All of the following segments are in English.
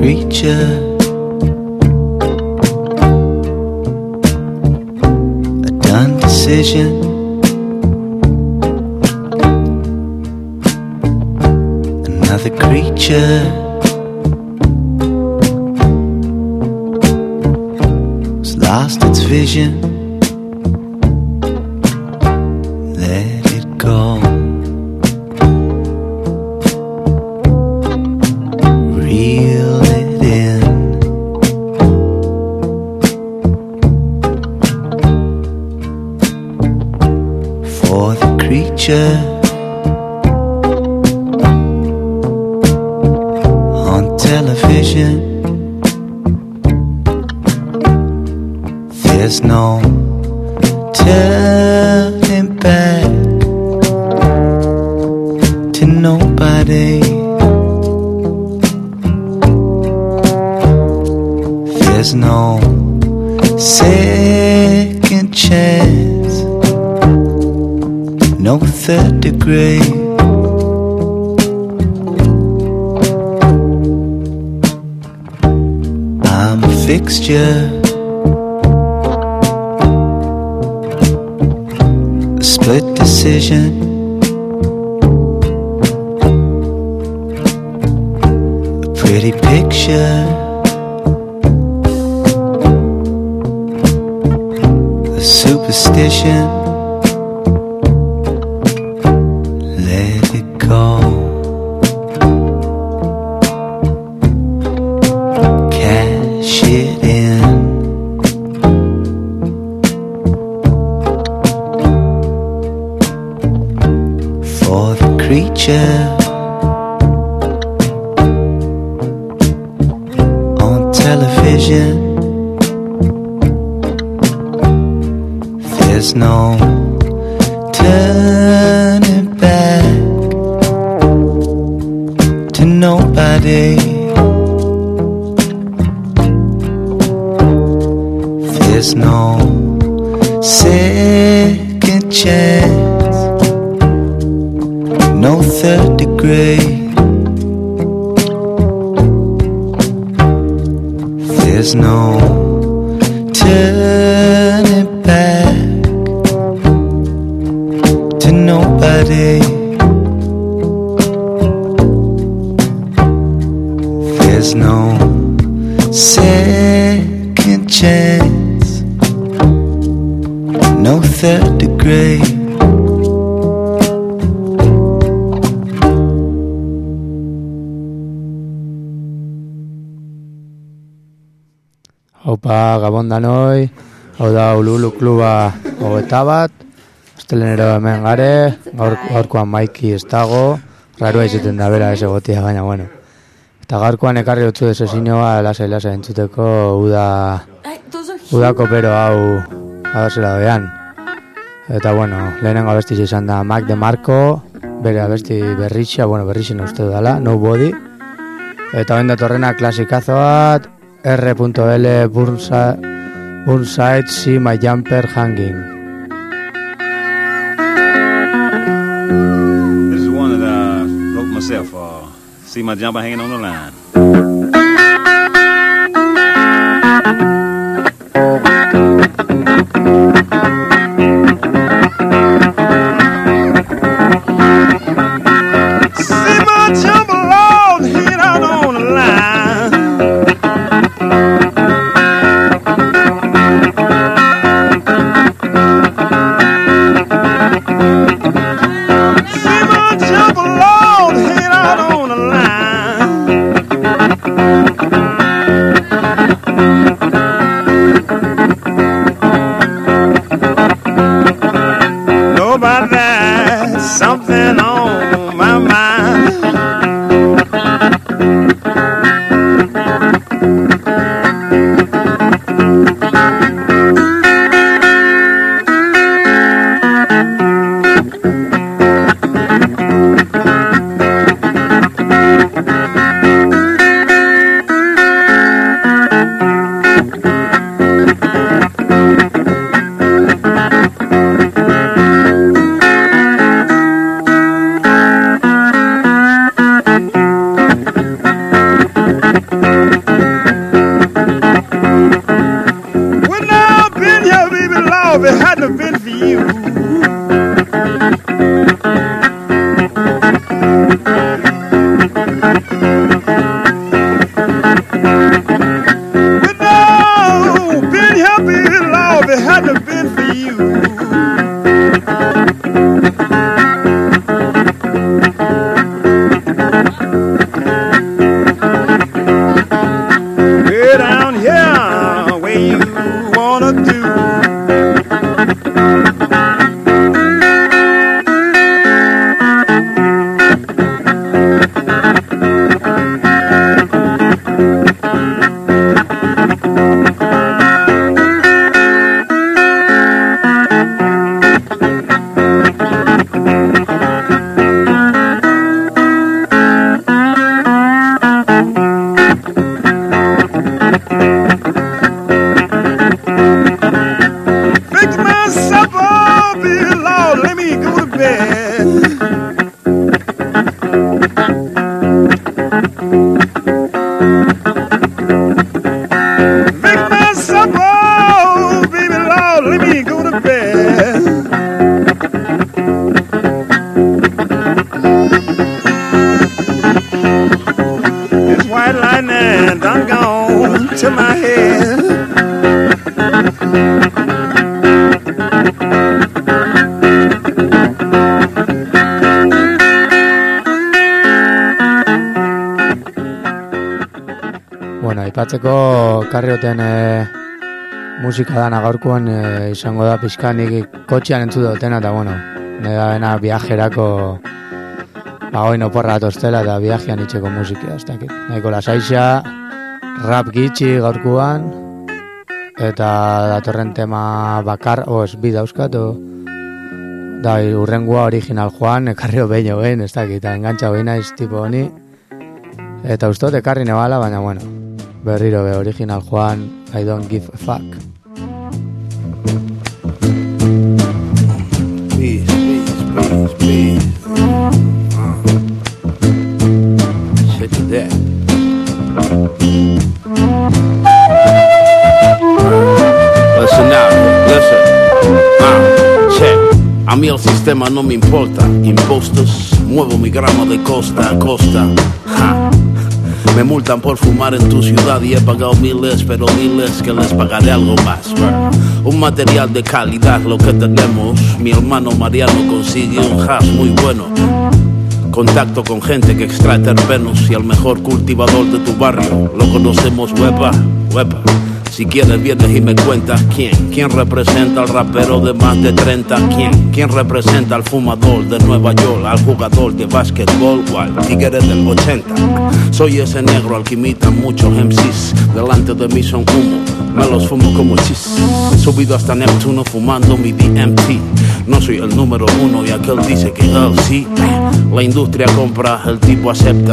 creature, a done decision. Another creature has lost its vision. Let it go. Reel it in. For the creature on television, there's no turning back to nobody. There's no second chance, no third degree. I'm a fixture, a split decision, a pretty picture, a superstition. Let it go. Cash it in. For the creature on television, there's no turning back to nobody. There's no second chance, no third degree. There's no turning back to nobody. There's no second chance, no third degree. Opa, gabon danoi, hau da Ululu Kluba 21, astelenero hemen gare, gaurkoan Maiki ez dago, rarua izaten da bera ez egotia gaina, bueno. Eta gaurkoan ekarri otzu desezinioa lasai entzuteko udako pero hau abesela doean. Eta bueno, lehenengo abesti izan da Mac DeMarco, bere abesti berritxea, bueno, berritxena uste dudala, Nobody. Eta benda torrena klasikazo bat, R.L. Burnside, See My Jumper Hanging. This is one that I wrote myself, See My Jumper Hanging on the Line. See my jumper log hanging out on the line. See my jumper log hanging out on the line. When I've been here, baby, Lord, if it hadn't been for you. When I've been here, baby, Lord, if it hadn't been for you. Way down here, where you wanna do. Fix myself up, baby, Lord, let me go to bed. Fix myself up, baby, Lord, let me go to bed. This white lightning done gone to my head. Bueno, aipatzeko karrioten musika dana gaurkoan izango da pixkanik kotxean entzu dutena, eta bueno, neda bena viajerako bagoin oporra atostela eta viajean itxeko musika, ez dakit. Nahiko lasaixa, rap gitxi gaurkoan, eta datorren tema bakar, bi dauzkat, da urrengua original joan, ekarrio behin ogein, ez dakit, eta engantxa behin naiz tipo honi, eta ustot ekarri nebala, baina bueno, berriro be original joan, I don't give a fuck. Peace, peace, peace, peace. Shit to that. Listen now, listen. Check. A mí el sistema no me importa. Impostos, muevo mi grama de costa a costa. Ja. Me multan por fumar en tu ciudad y he pagado miles, pero diles que les pagaré algo más. Un material de calidad, lo que tenemos. Mi hermano Mariano consigue un hash muy bueno. Contacto con gente que extrae terpenos y el mejor cultivador de tu barrio lo conocemos, huepa, huepa. Si quieres vienes y me cuentas quién representa al rapero de más de 30, quién representa al fumador de Nueva York, al jugador de básquetbol o al tigre del 80. Soy ese negro al que imitan muchos MCs, delante de mí son humo, me los fumo como chis. Subido hasta Neptuno fumando mi DMT. No soy el número uno y aquel dice que él sí. La industria compra, el tipo acepta.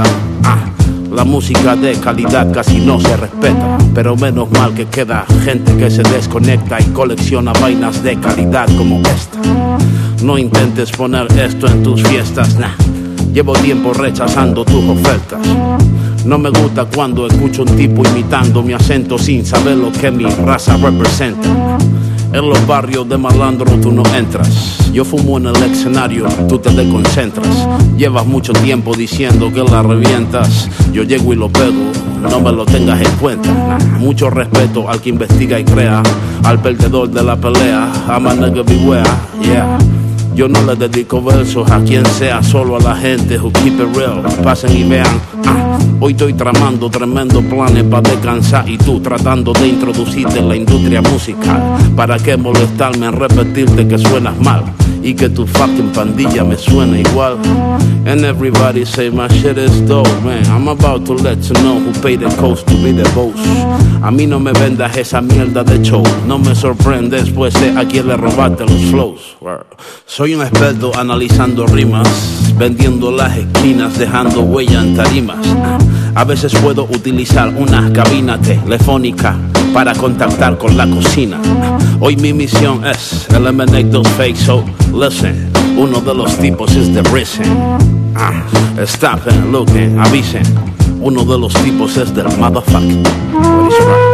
La música de calidad casi no se respeta, pero menos mal que queda gente que se desconecta y colecciona vainas de calidad como esta. No intentes poner esto en tus fiestas, nah. Llevo tiempo rechazando tus ofertas. No me gusta cuando escucho un tipo imitando mi acento sin saber lo que mi raza representa. En los barrios de malandro tú no entras. Yo fumo en el escenario, tú te desconcentras. Llevas mucho tiempo diciendo que la revientas. Yo llego y lo pego, no me lo tengas en cuenta. Mucho respeto al que investiga y crea, al perdedor de la pelea, a my nigga beware, yeah. Yo no le dedico versos a quien sea, solo a la gente who keep it real. Pasen y vean, hoy estoy tramando tremendos planes para descansar y tú tratando de introducirte en la industria musical. ¿Para qué molestarme en repetirte que suenas mal y que tu fucking pandilla me suena igual? And everybody say my shit is dope, man. I'm about to let you know who paid the cost to be the boss. A mí no me vendas esa mierda de show. No me sorprendes, pues sé a quién le robaste los flows. Soy un experto analizando rimas, vendiendo las esquinas, dejando huella en tarimas. A veces puedo utilizar una cabina telefónica para contactar con la cocina. Hoy mi misión es eliminate those fakes, so listen. Uno de los tipos es The Risen. Stop and looking, avisen. Uno de los tipos es del motherfucker. What is right?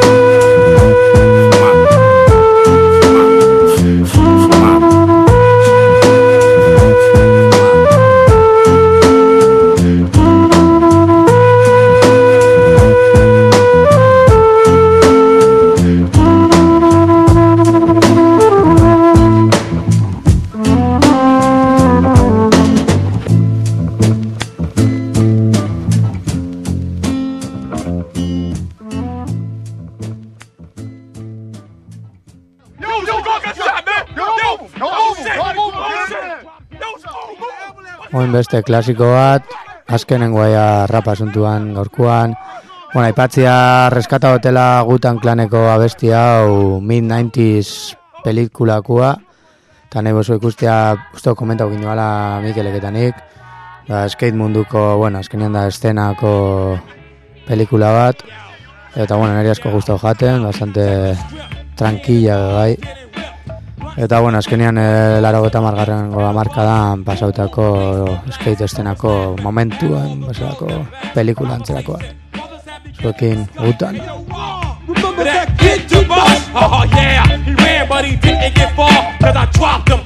Oin beste klasiko bat, azkenengo aia rapa asuntuan gaurkuan. Bueno, aipatzia reskata hotela Gutan Klaneko abestia hau mid-90s pelikulakua. Eta nahi bozu ikustea, uste komentau ginduala Mikeleketanik. Da, skate munduko, bueno, azkenean da eszenako pelikula bat. Eta, bueno, niri asko gustau jaten, bastante tranquilla bai. Eta, bueno, azkenean 80. hamarkadan pasautako skate eszenako momentuan, baselako pelikula antzerakoa. Zuekin Gutan. Remember that kid to bus? Oh yeah, he ran but he didn't get far, cause I dropped him.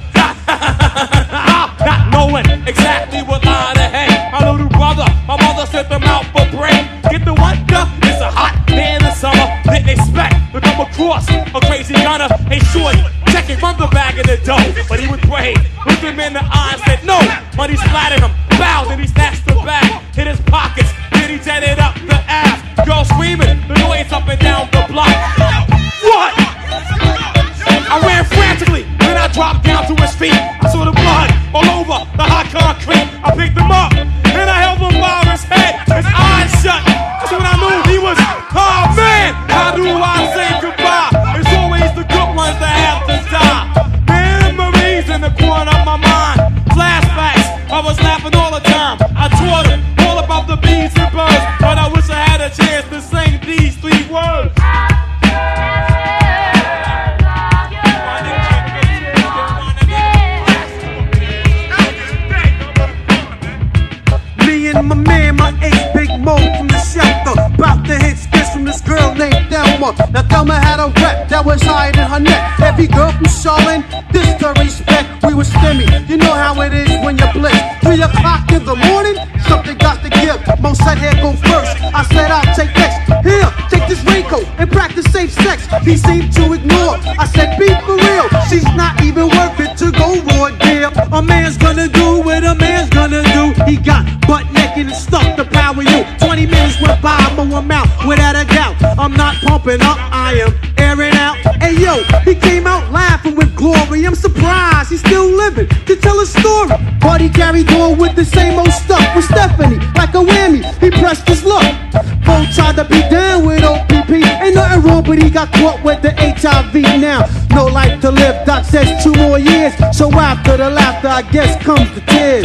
Not knowing exactly what line to hang. My little brother, my mother sent them out for break. Get the wonder, it's a hot day in the summer. Didn't expect to come across a crazy gunner. Ain't shorty, checking from the bag in the dough, but he was brave. Looked him in the eye and said no. Money splattered him, bowed and he snatched the bag, hit his pockets, then he jetted up the ass. Girl screaming, the noise up and down the block. What? I ran frantically, then I dropped down to his feet. I saw the blood all over the hot concrete. I picked him up, and I held him by his head, his eyes shut. That's when I knew he was, oh man, how do I say goodbye? It's always the good ones that have to die. Memories in the corner of my mind, flashbacks, I was laughing all the time. I taught him all about the bees and birds, but I wish I had a chance to sing these 3 words. Me and my man, my ace big Mo from the shelter, bout to hit skits from this girl named Thelma. Now Thelma had a rep that was higher than her neck. Every girl from Charlotte, this to respect. We was stimmy, you know how it is when you blitz. 3 o'clock in the morning, something got to give. Mo said, here go first. I said, I'll take next. Here, take this raincoat and practice safe sex. He seemed to ignore. I said, be for real. She's not even worth it to go raw deal. A man's gonna do what a man's gonna do. He got butt naked and stuck to power you. 20 minutes went by, I'm out without a doubt. I'm not pumping up, I am airing out. Hey yo, he came out laughing with glory. I'm surprised he's still living to tell a story. But he carried on with the same old stuff with Stephanie, like a whammy. He pressed his luck. Both tried to be down with OPP. Ain't nothing wrong, but he got caught with the HIV now. No life to live, Doc says 2 more years. So after the laughter, I guess comes the tears.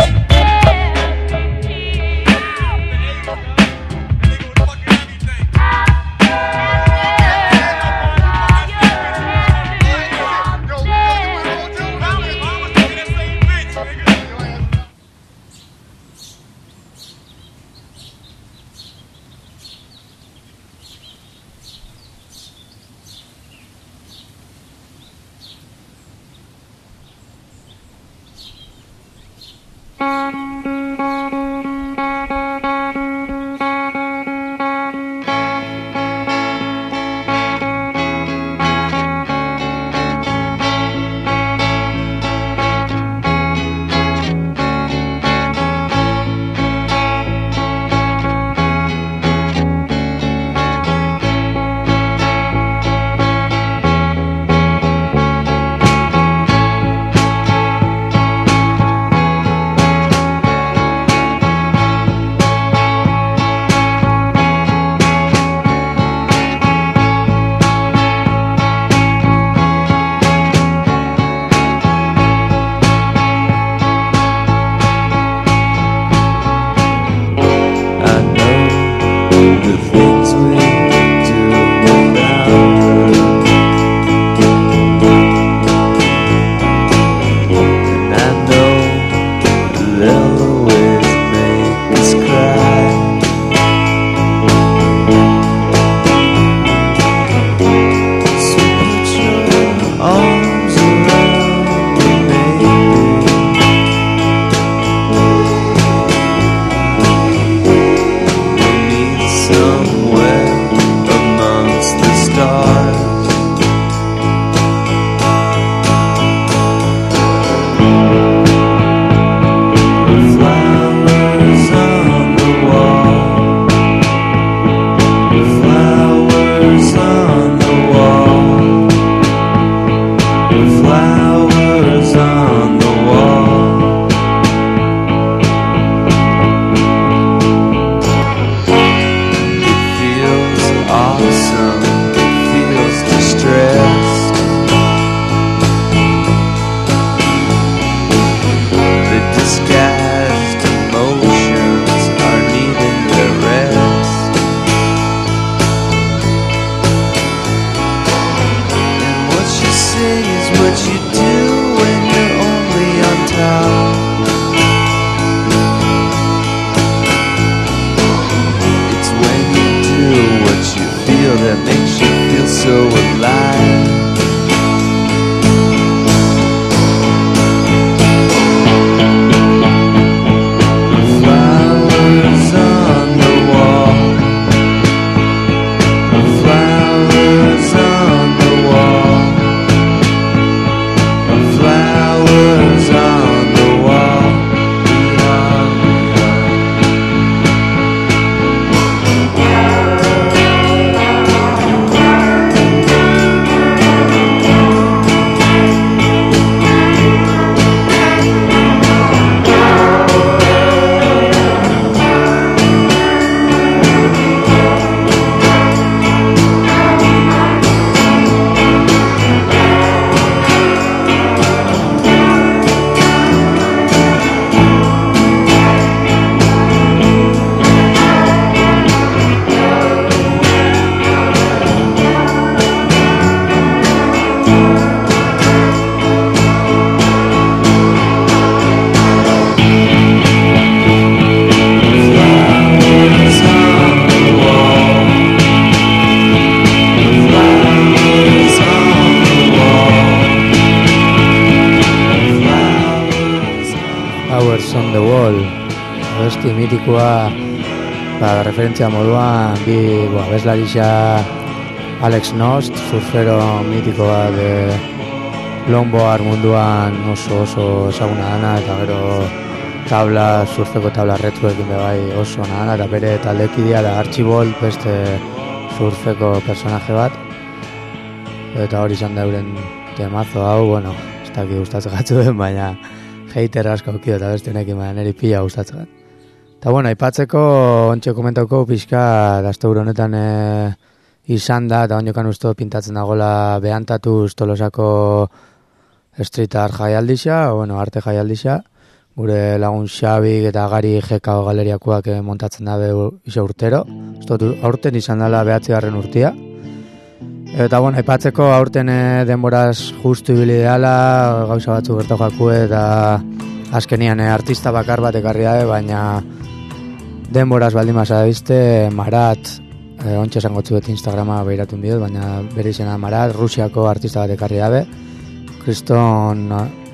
mitikoa, referentzia moduan, bi abeslarixa Alex Nost, surfero mitikoa de longboard munduan oso ezaguna dana, eta gero surfeko tabla retroekin bai oso dana, eta bere taldekidea da Archibald, beste surfeko personaje bat, eta hori izan da euren temazo hau, bueno, ez dakit gustatzen gatzu den, baina hater asko aukio eta beste honekin, baina niri pila gustatzen gat. Eta bueno, aipatzeko, ontxe komentauko pixka, dazte honetan izan da, eta onjokan uste pintatzen dagoela behantatuz Tolosako street art jaialdixa, arte jaialdixa, gure lagun Xabik eta Gari Gekao galeriakoak montatzen dabe isa urtero, aurten izan dela 9. urtia. Eta aipatzeko aurten denboraz justu ibili dela, gauza batzu gertu jakue, eta azkenian artista bakar bat ekarri dabe, baina denboraz baldin masa bizte, Marat, ontsa esango txuet Instagrama behiratun diot, baina bere izena Marat, Rusiako artista bat ekarri dabe, kriston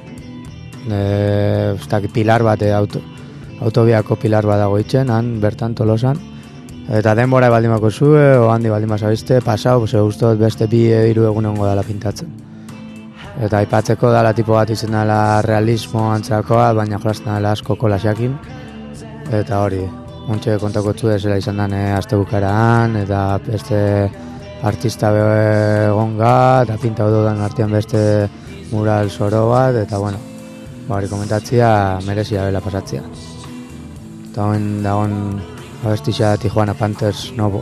pilar bat, autobiako pilar bat dago itxen, han bertan Tolosan, eta denbora baldin bako zue, o handi baldin basa bizte, pasau, ze guztot beste 2-3 egun ongo dala pintatzen. Eta aipatzeko dala tipo bat izen dela realismo antzakoa, baina jolazten dela asko kolaxakin, eta hori, ontxe kontako txude zela izan den astebukaraan, eta beste artista egonga, eta pinta dudan artean beste mural zoro bat, eta hori komentatzia merezia bela pasatzia. Eta hoen dagoen abestixa Tijuana Panthers Novo.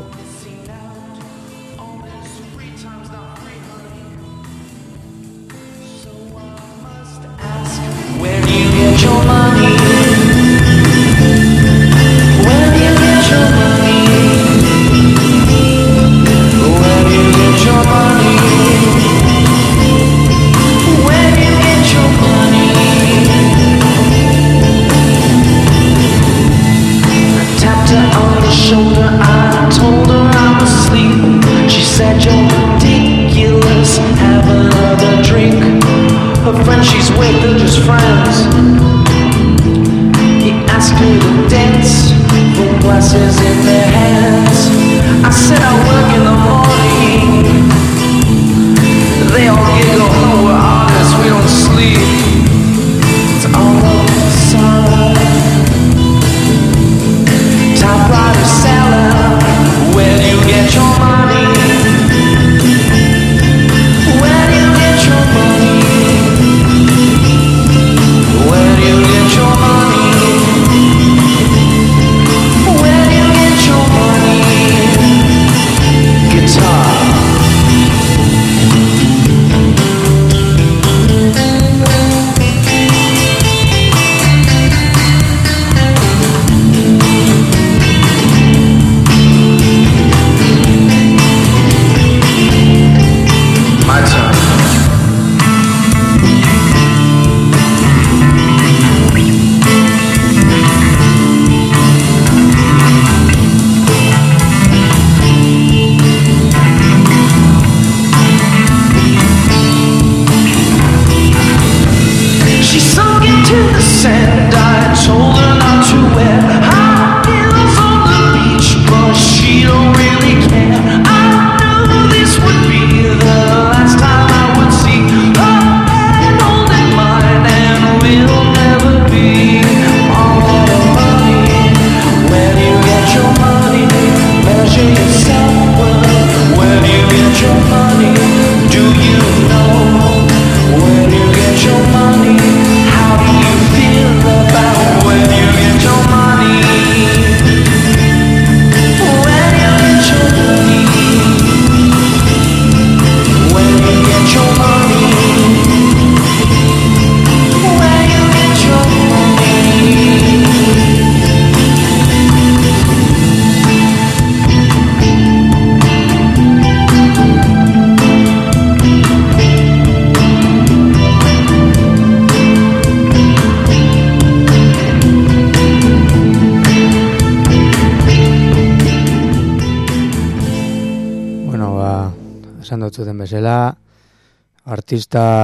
Zuten bezala,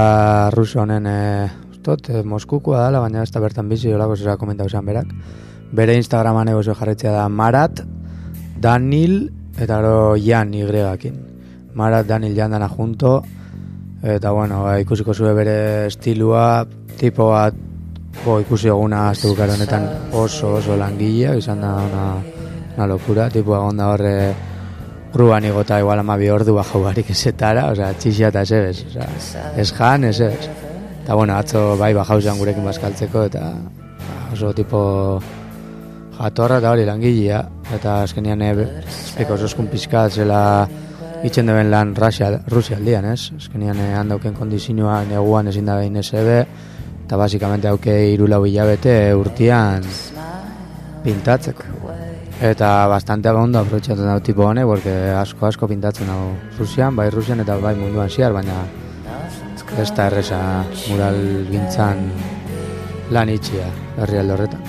artista ruso honen Moskukoa dela, baina ez da bertan bizi, olako zera komentau izan berak, Bere Instagraman egozo jarretzea da Marat, Danil, eta gero Jan Y-ekin. Marat, Danil, Jan dana junto, eta bueno, ikusiko zue bere estilua, tipo bat, ikusi eguna azte bukaro honetan oso langilea, izan da una locura, tipo egon da horre gruan igota igual 12 ordu bajau barik ezetara, osea, txixia eta esebez, osea, ez jan, esebez. Eta bueno, atzo bai bajau zean gurekin bazkaltzeko, eta oso tipo jatorra eta hori langilea, eta azkenian espeko oskun pizkat zela itxen deben lan Rusia aldian, ez? Azkenian handauken kondizioa neguan ezin da behin esebe, eta basikamente hauke 3-4 hilabete urtian pintatzeko. Eta bastante ondo aprobetxatzen dau tipo honek, porque asko pintatzen hau Rusian eta bai munduan ziar, baina ez da erresa mural gintzan lan itxia herrialde horretan.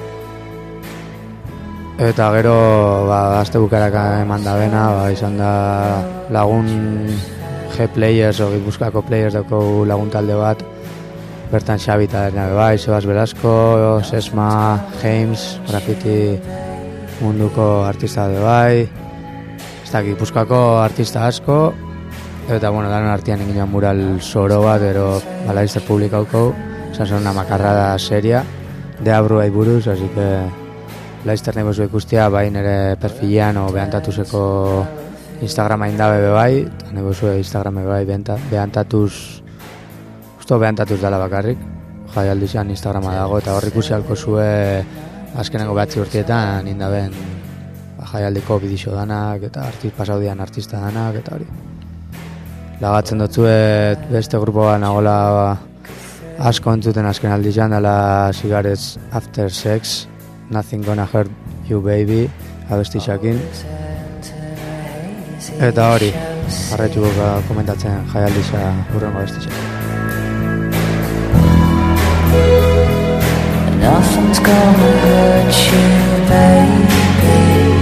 Eta gero, azte bukaraka eman da bena, izan da lagun G-players o Gipuzkoako players dauko lagun talde bat, bertan Xabi eta bai, Sebas Velasco, Sesma, James, graffiti munduko artista de bai, ez da Gipuzkoako artista asko, eta bueno, danon artian egin mural zoro bat, ero Balaister publikauko, esan una makarrada seria, de abruai buruz, así que Laizter nahi bozu ikustia, bai nire perfilean o behantatuzeko Instagrama indabe bai, eta nahi bozu Instagrame bai behantatuz, usto behantatuz dala bakarrik, jaialdizan Instagrama dago, eta horrik ikusi halko zue azkenengo 9 urtietan indaben jaialdiko bidixo danak, eta pasaudian artista danak, eta hori. Lagatzen dutzuet beste grupoa nagola asko entzuten azken aldizan, dala Cigarettes After Sex, Nothing Gonna Hurt You Baby, abestixakin. Eta hori, jarretxuko komentatzen jaialdiza hurrengo abestixak. Nothing's gonna hurt you, baby.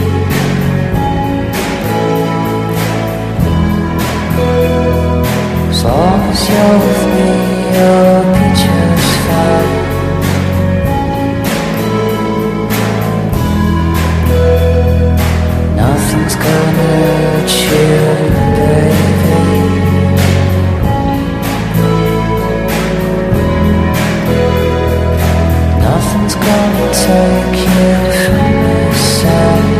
As long as you're with me, you'll be just fine. Nothing's gonna hurt you, baby. Nothing's gonna take you from this side.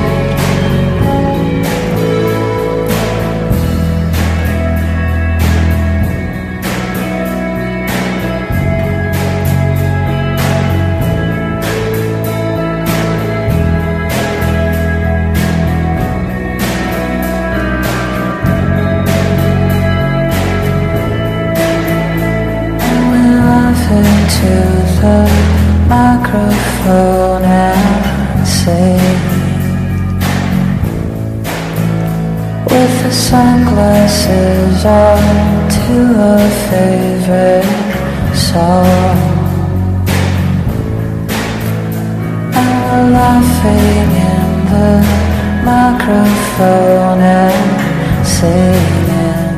To the microphone and sing with the sunglasses on to a favorite song, and we're laughing in the microphone and singing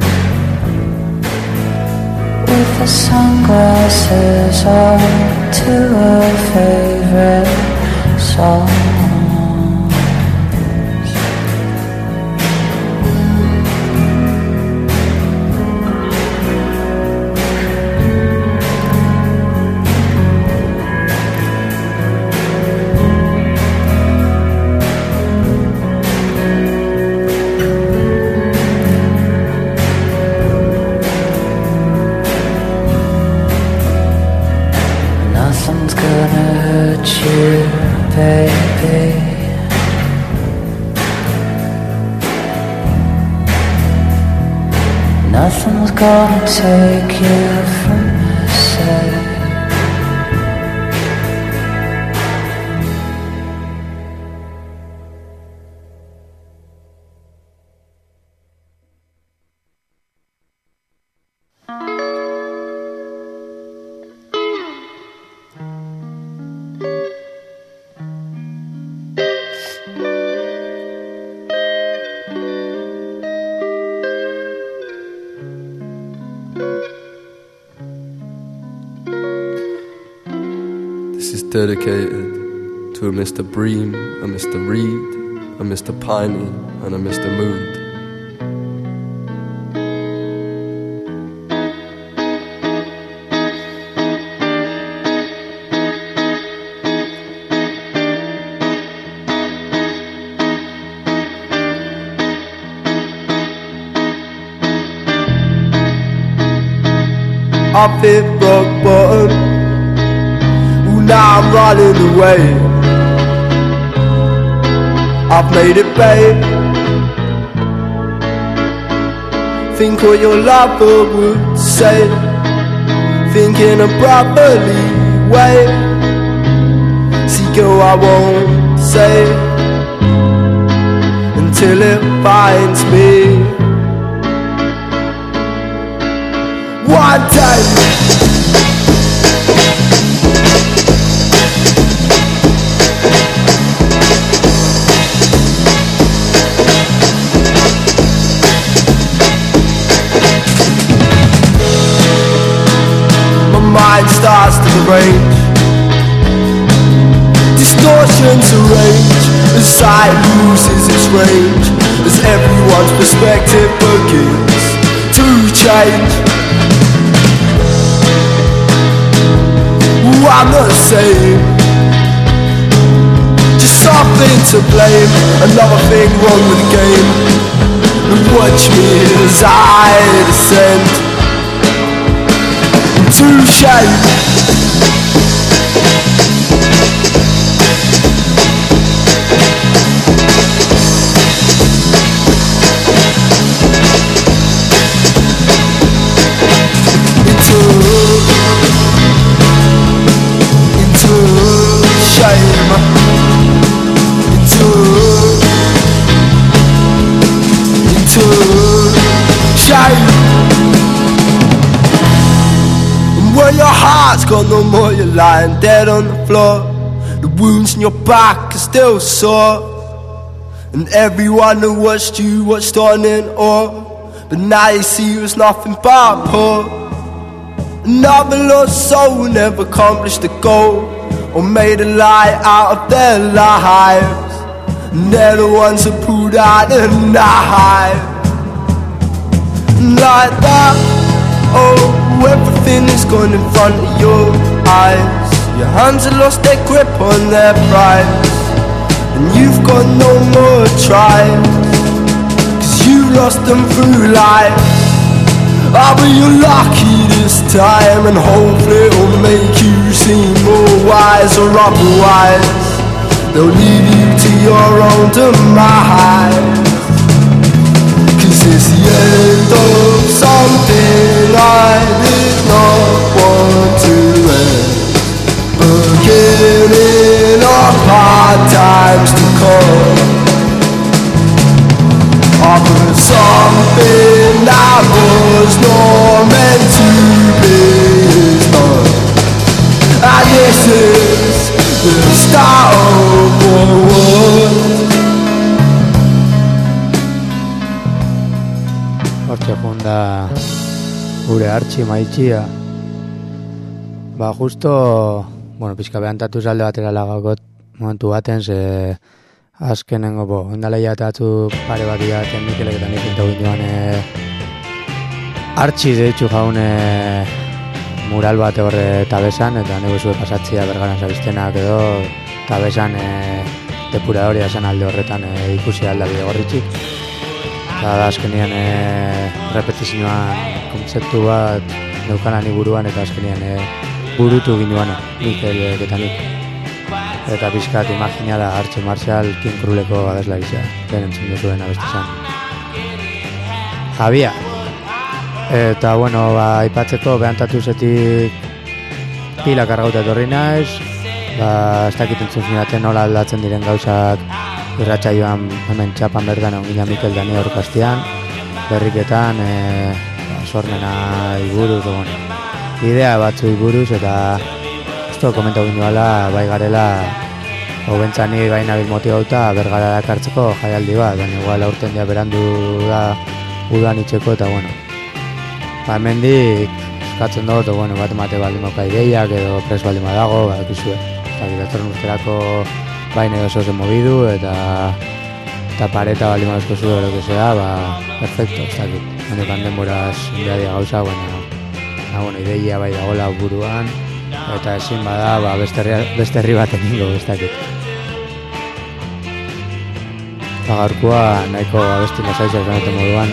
with the sunglasses on to a favorite song. Nothing's gonna hurt you, baby. Nothing's gonna take you from my side. Dedicated to a Mr. Bream, a Mr. Reed, a Mr. Piney, and a Mr. Mood. I've hit rock bottom. Ooh, now I'm running away. I've made it, babe. Think what your lover would say. Think in a brotherly way. See, girl, I won't say until it finds me. One day my mind starts to derange. Distortions arrange as sight loses its range, as everyone's perspective begins to change. I'm the same, just something to blame, another thing wrong with the game. And watch me as I descend into shame. When your heart's gone no more, you're lying dead on the floor. The wounds in your back are still sore, and everyone who watched you watched on in awe. But now you see it was nothing but poor. Another lost soul never accomplished the goal, or made a lie out of their lives. And they're the ones who pulled out the knife. Like that, oh, everything is gone in front of your eyes. Your hands have lost their grip on their prize, and you've got no more tries, 'cause you lost them through life. Ah, but you're lucky this time, and hopefully it'll make you seem more wise, or otherwise they'll leave you to your own demise. 'Cause it's the end of something I did not want to end, beginning of hard times to come. Offer something that was not meant to be is done, and this is the start of World War. Hortxe junda gure Artxi maitxia. Ba, justo, bueno, pixka behantatu zalde batera lagakot momentu baten, ze azkenengo, indala jatatzu pare bat iaten Mikelek eta nik intau ginduan Artxi deitxu jaune mural bat horre tabesan, eta nego zue pasatzia bergaran zabiztenak edo tabesan depuradoria esan alde horretan ikusi alda bide gorritxik. Eta da azkenian repetizioan kontzeptu bat neukanan buruan, eta azkenian burutu ginduana Mikelek eta nik. Eta pixkat imagina da Artxi Marshall King Kruleko abeslaritza, den entzun duzuen abestizan. Jabia. Eta, bueno, aipatzeko behantatu zetik pila kargauta etorri naiz, ez dakit entzun zinaten nola aldatzen diren gauzak irratsaioan hemen txapan bertan ongina Mikel Dani aurkastian, berriketan, sormena iburuz, idea batzu iburuz, eta esto komentau ginduala, bai garela, hobentzani bai nabil motibauta bergara dakartzeko jaialdi bat, baina igual aurten dia berandu da udan itxeko, eta bueno, hemendik eskatzen dut, bat emate baldin moka ideiak edo pres baldin badago, ikizue, eta gidatorren urterako baina oso movidu eta pareta bali mazko zu ero que sea, ba, perfecto, ez dakit. Honekan denboraz inbiadia gauza, bueno, ideia bai dagoela buruan, eta ezin bada, ba, beste herri baten ingo, ez dakit. Eta gaurkoa nahiko abesti lasaitza zenuten moduan,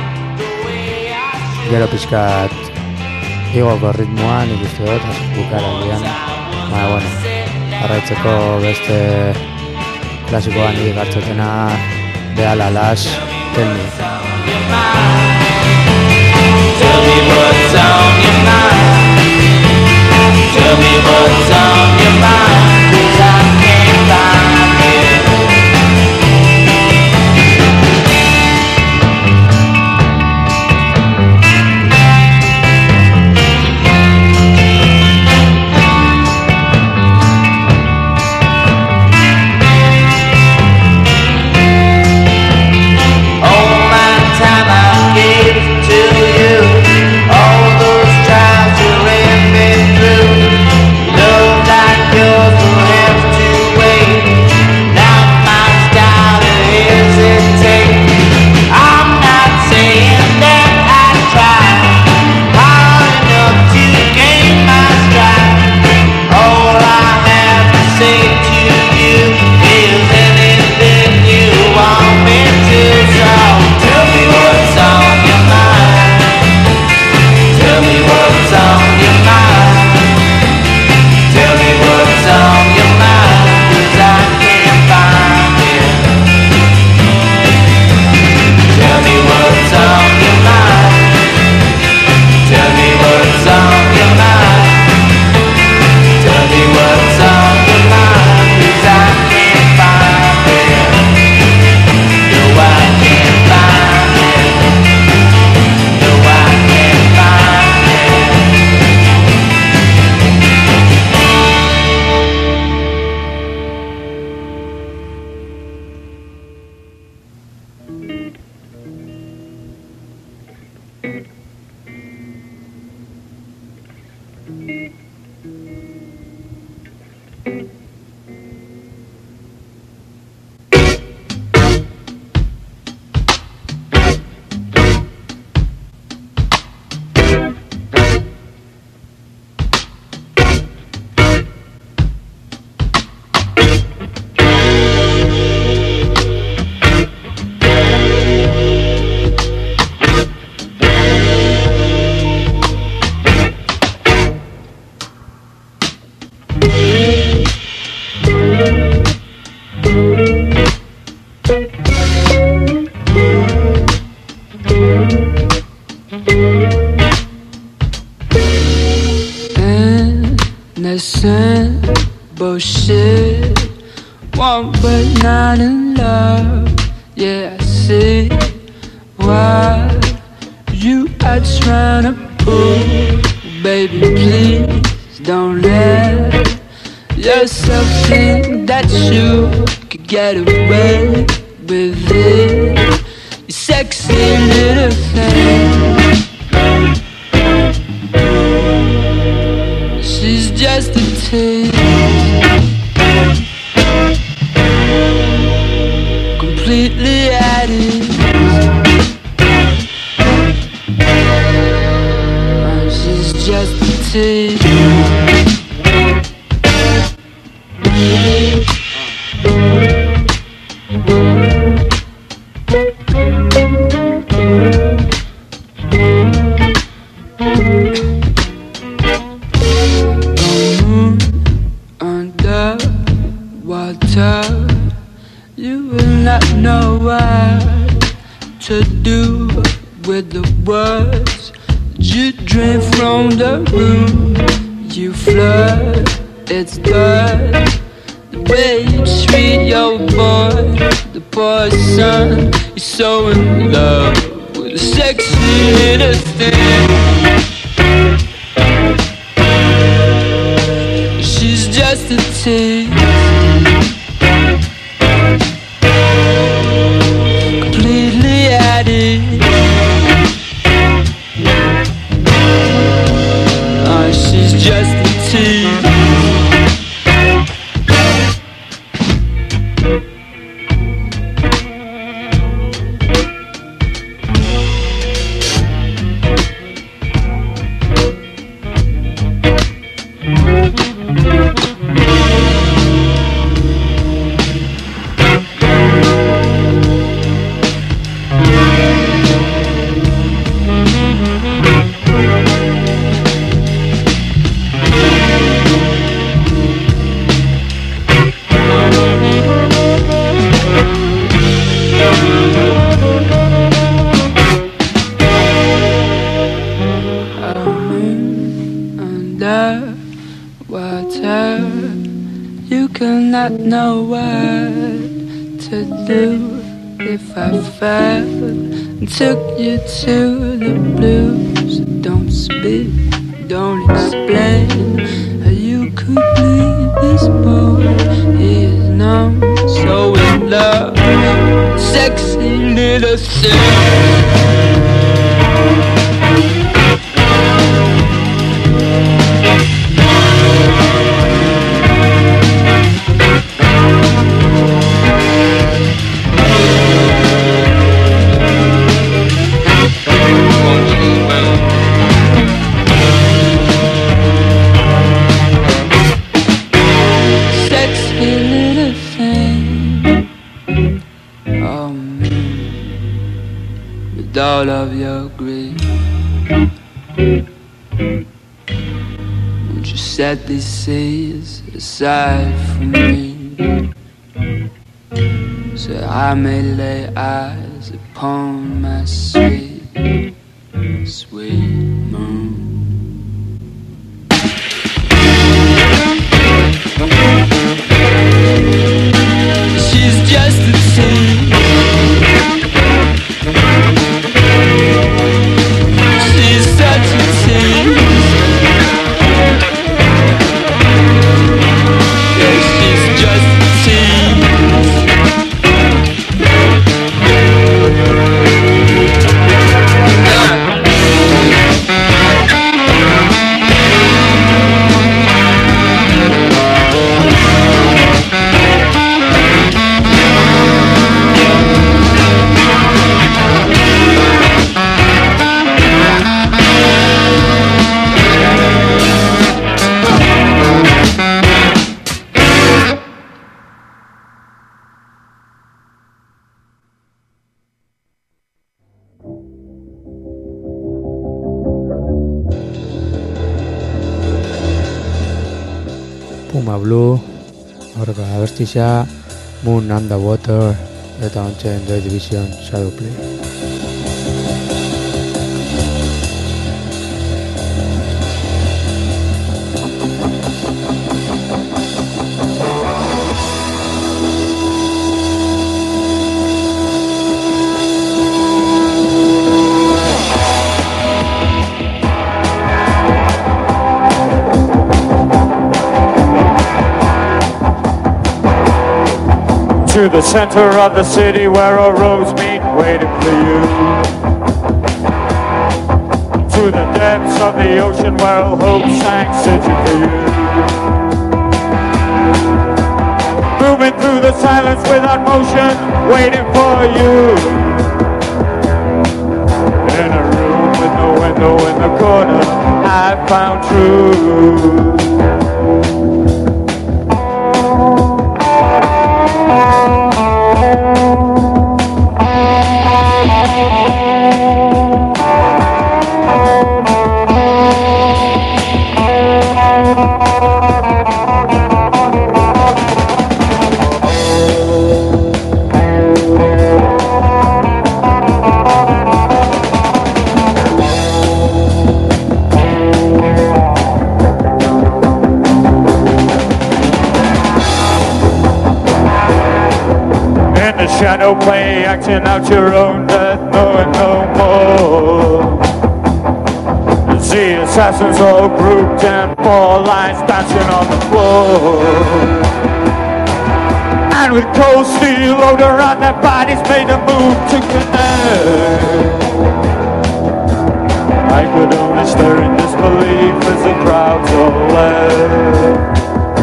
gero pixkat igoko ritmoan ikuste dut, bukaraldian, baina, bueno, arraitzeko beste klasikoan nik hartzotena behala las, Tell Me. Tell me what's on your mind. Tell me what's on your mind. 'Cause I can't find it. All my time I gave to you, all those trials you ran me through. Love like yours will have to wait. Not much time to hesitate. I'm not saying that I tried hard enough to gain my stride. All I have to say to you is anything you want me to. So tell me what's on your mind. Tell me what's on your mind. Tell me what's on your mind. 'Cause I can't find it. Tell me what's on your mind. Tell me what's on your mind. Tell me what's on your mind. 'Cause I can't find it. No, I can't find it. No, I can't find it. Innocent bullshit, one but not in love. Yeah, I see why you are trying to pull. Baby, please don't let yourself think that you could get away with it. You sexy little thing. She's just a tease, completely at ease. She's just a tease. You will not know what to do with the words you drink from the room. You flirt, it's good. The way you treat your boy, the poor son. You're so in love with a sexy little thing. She's just a tease, completely at ease. She's just a tease. not know what to do if I fell and took you to the blues. Don't speak, don't explain how you could leave this boy. He is numb, so in love, sexy little thing. All of your grief, won't you set these seas aside for me, so I may lay eyes upon my sweet, sweet moon. She's just a teen. She's such a tease. Yeah, she's just a tease. Puma Blue, horreko abestia, Moon Underwater, eta ontzen Joy Division Shadowplay. To the center of the city where our roads meet, waiting for you. To the depths of the ocean where all hope sank, searching for you. Moving through the silence without motion, waiting for you. In a room with no window in the corner, I found truth. Shadow play, acting out your own death, knowing no more. The assassins all grouped in four lines, dancing on the floor. And with cold steel loaded around their bodies, made a move to connect. I could only stare in disbelief as the crowds all left.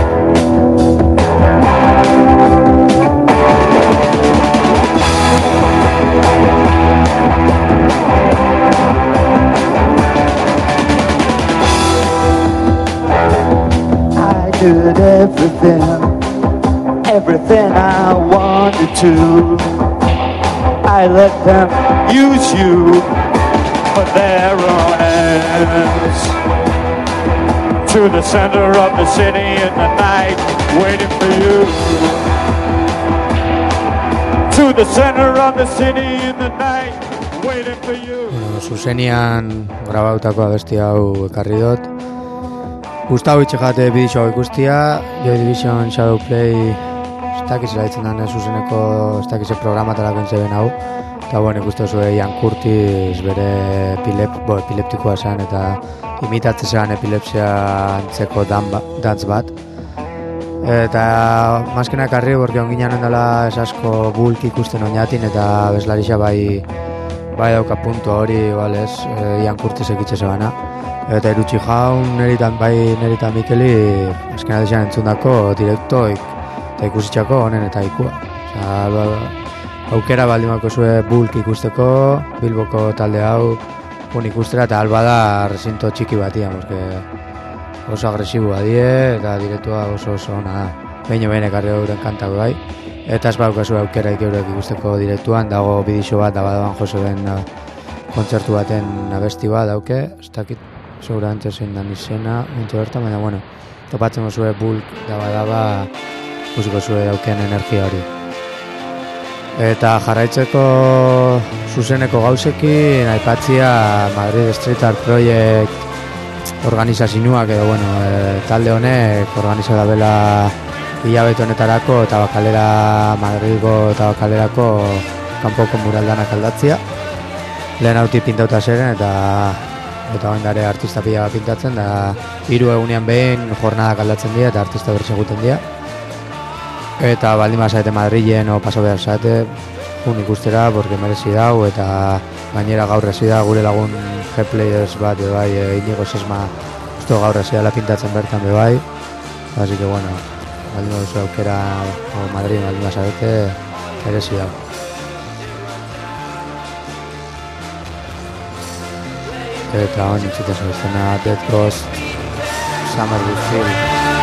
Did everything I wanted to. I let them use you for their own ends. To the center of the city in the night, waiting for you. To the center of the city in the night, waiting for you. Zuzenian grabautako abesti hau ekarri dut. Gustavo itxegate bidixo ikustia, Joy Division Shadowplay ez dakiz eraitzen den zuzeneko, ez dakiz programatarako entzeben hau. Eta bueno, ikusten zuen Ian Curtis bere epileptikoa zen eta imitatzen zen epilepsia antzeko dantz bat. Eta mazkenak arri, porque onginan dela esasko bulk ikusten oinatin eta bezlarixa bai dauka puntu hori, igual ez, Ian Curtis ekitxe zebana. Eta irutsi jaun, neritan Mikeli, azkena desian entzundako direktoik eta ikusitxako honen eta ikua. Aukera baldimako zue bulk ikusteko, Bilboko talde hau pun ikustera eta alba da resinto txiki batian, porque oso agresibua die eta direktua oso ona da. Behin ekarri euren kantako bai. Eta ez badaukazu aukera eurek ikusteko direktuan, dago bidixo bat, dabadoan Joseben kontzertu baten abesti bat dauke, ez dakit seguramente zein dan izena, momentu bertan, baina bueno, topatzen zuen bulk daba ikusiko zuen daukean energia hori. Eta jarraitzeko zuzeneko gauzekin, aipatzia Madrid Street Art Project organizazioak edo bueno, talde honek organiza dabela hilabete honetarako Tabakalera Madridgo Tabakalerako kanpoko muraldanak aldatzia. Lehen hauti pintauta zeren eta oindare artista pila pintatzen da 3 egunean behin jornadak aldatzen dira eta artista berriz eguten dira. Eta baldin bazaete Madrilen o paso behar zaete jun ikustera, porque merezi dau eta gainera gaur hasi da gure lagun G-Players bat bai, Inigo Sesma usto gaur hasi dela pintatzen bertan bai. Así que bueno, baldin duzu aukera o Madrid baldin bazaete merezi dau. Eta hon entzuten zuzena Dead Ghost Summer with Phil.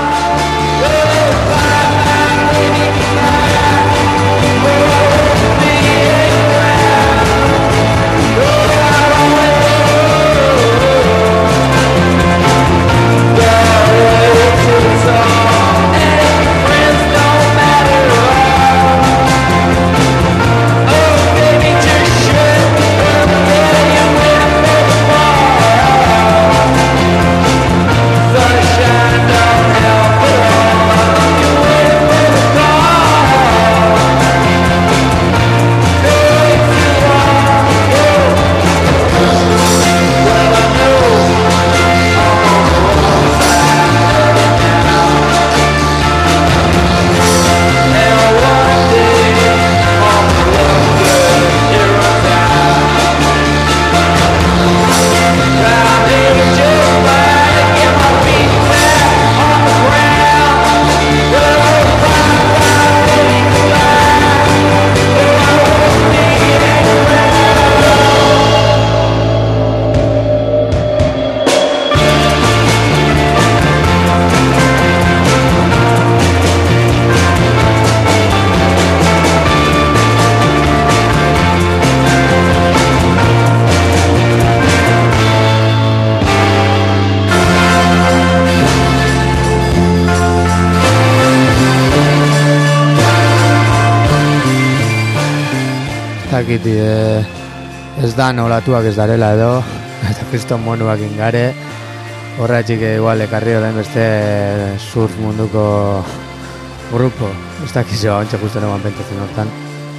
Ez da nolatuak ez darela edo eta kriston monuak ingare horretxik igual ekarri orain beste surf munduko grupo ez dakizioa ontsa justen egon pentatzen hortan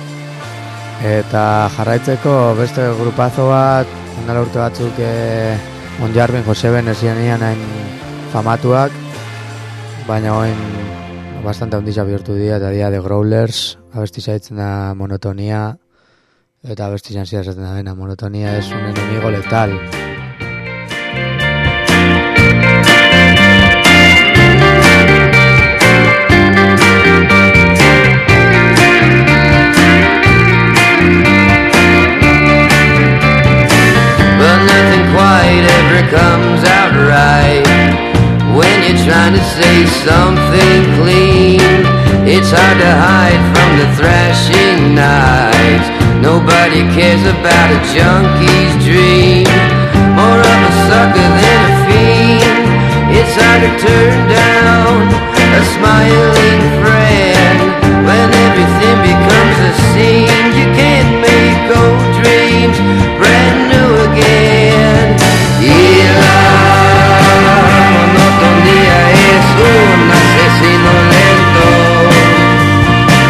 eta jarraitzeko beste grupazo bat ondala urte batzuk Onjarbin Joseben esianian hain famatuak baina oin bastante ondisa bihurtu dira eta dia The Growlers abesti zaitzen da Monotonia. Eta abesti jantzia esaten da dena, Monotonia es un enemigo letal. But nothing quite ever comes out right when you're trying to say something clean. It's hard to hide from the thrashing knives. Nobody cares about a junkie's dream. More of a sucker than a fiend. It's hard to turn down a smiling friend when everything becomes a scene. You can't make old dreams brand new again. Y la monotonía es un asesino lento.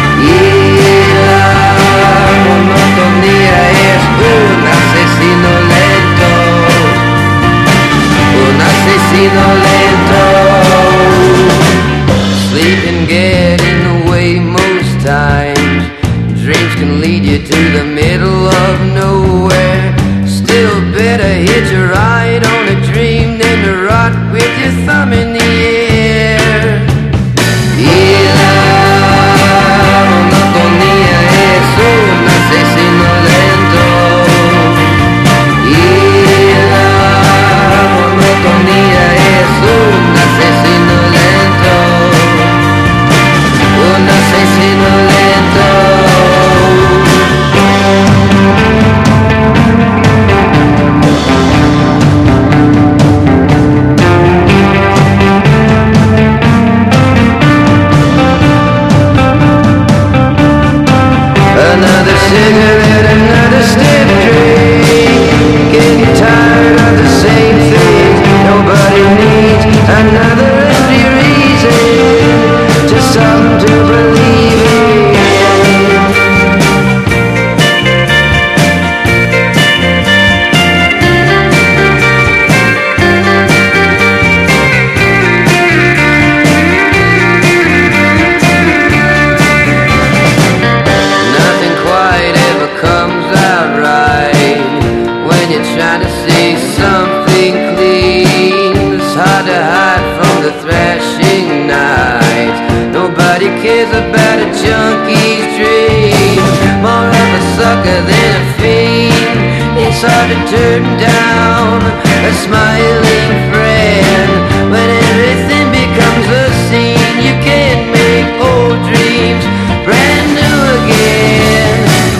trying to say something clean. It's hard to hide from the thrashing night. Nobody cares about a junkie's dream. More of a sucker than a fiend. It's hard to turn down a smiling friend when everything becomes a scene. You can't make old dreams brand new again.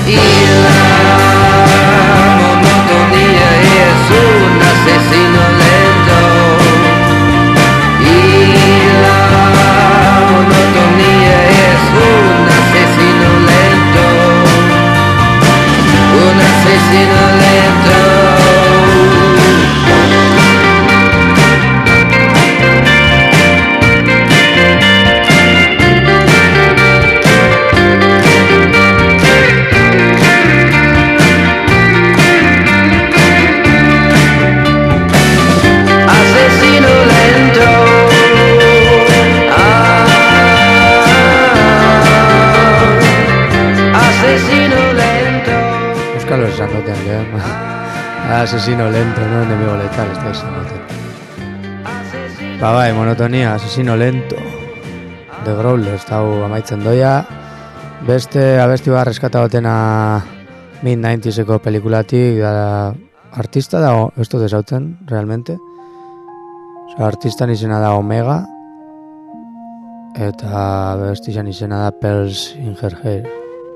Monotonía es un asesino lento. Monotonía es un asesino lento. Un asesino lento. Euskalo esan duten, asesino lento, no enemigo letal, ez da esan duten. Ba bai, monotonia, asesino lento, The Growlers, hau amaitzen doia. Beste abesti bat reskata gotena mid-90seko pelikulatik, da artista dago, ez dut ezauten, realmente. Artistan izena da Omega, eta bestian izena da Pearls in Her Hair.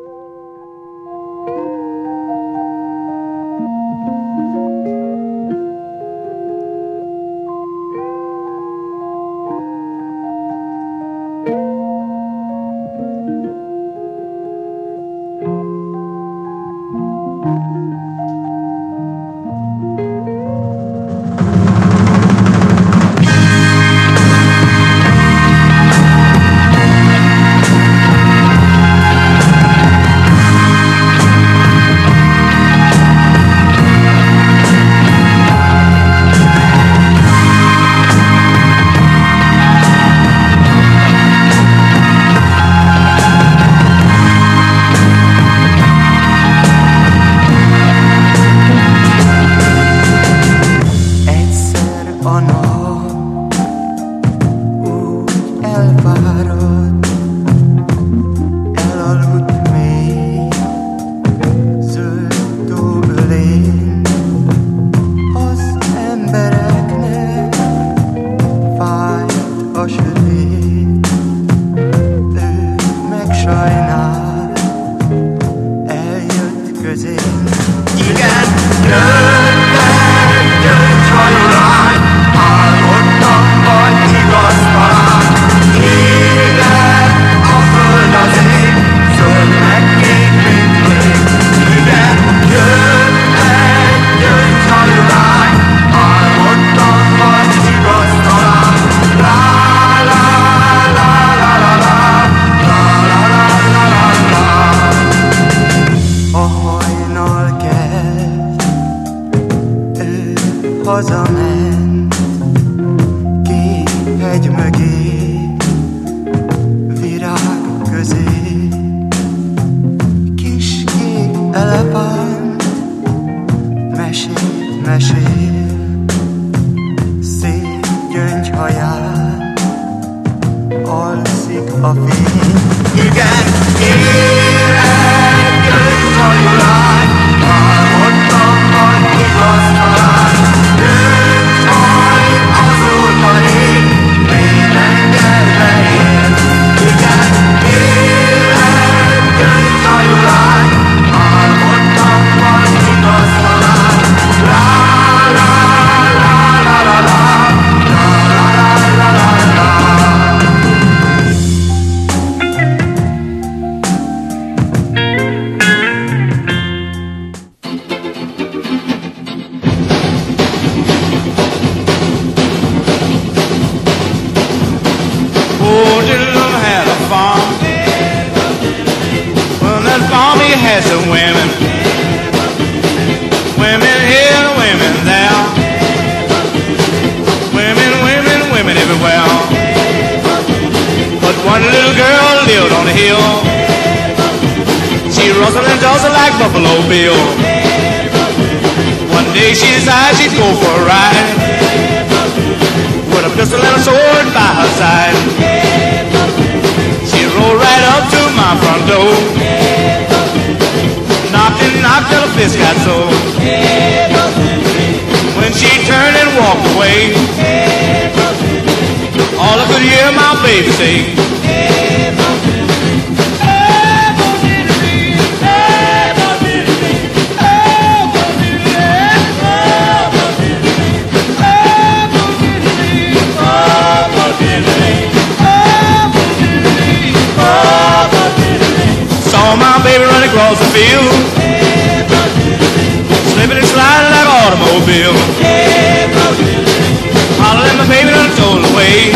hazament két hegy mögé, virág közé. Kis kék elefánt mesét mesél, szép gyöngyhaján alszik a fény. Igen, élet gyöngyhajú lány, álmodtam majd igaz talán. Gyöngyhaj azóta rég, mélengerve él. Igen, élet gyöngyhajú lány, álmodtam majd igaz talán. La la la la la la, la la la la la. Had some women, women here, women there, women, women, women everywhere. But one little girl lived on the hill. She rustled and jostled like Buffalo Bill. One day day she decides she'd go for a ride, with a pistol and a sword by her side. She rolled right up to my front door, knocked and knocked till her fist got sore. When she turned and walked away, all I could hear my baby say, saw my baby running across the field, slipping and sliding like an automobile. Hollered at my baby done stole away,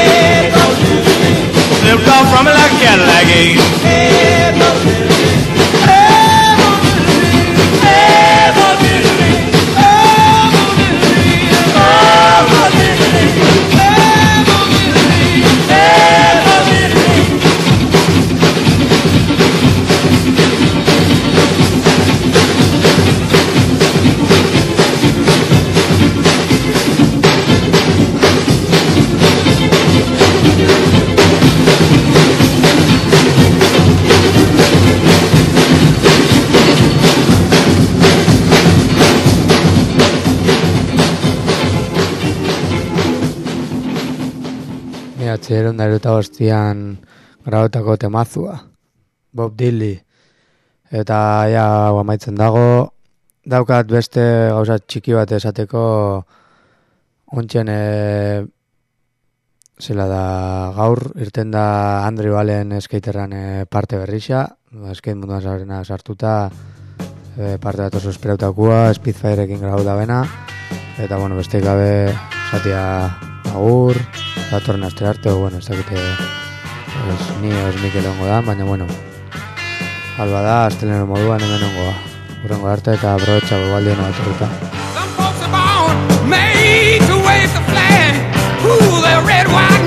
slipped off from me like a Cadillac gate. Zieron da bostian grabatako temazua, Bob Dylan, eta ja amaitzen dago. Daukat beste gauza txiki bat esateko, ontsen zela da gaur, irten da Andrew Allen skaterran parte berrixa, skate munduan sartuta, parte bat oso esperautakoa, Spitfireekin grabatu da bena, eta bueno, beste gabe zatia agur, datorren astre arte, bueno, ez dakite ni ez Mikel ongo da, baina bueno, alba da, asteleno moduan hemen ongoa. Urrengo arte eta aprobetxa baldien aturruta. Some folks are born made to wave the flag. Ooh, they're red, white,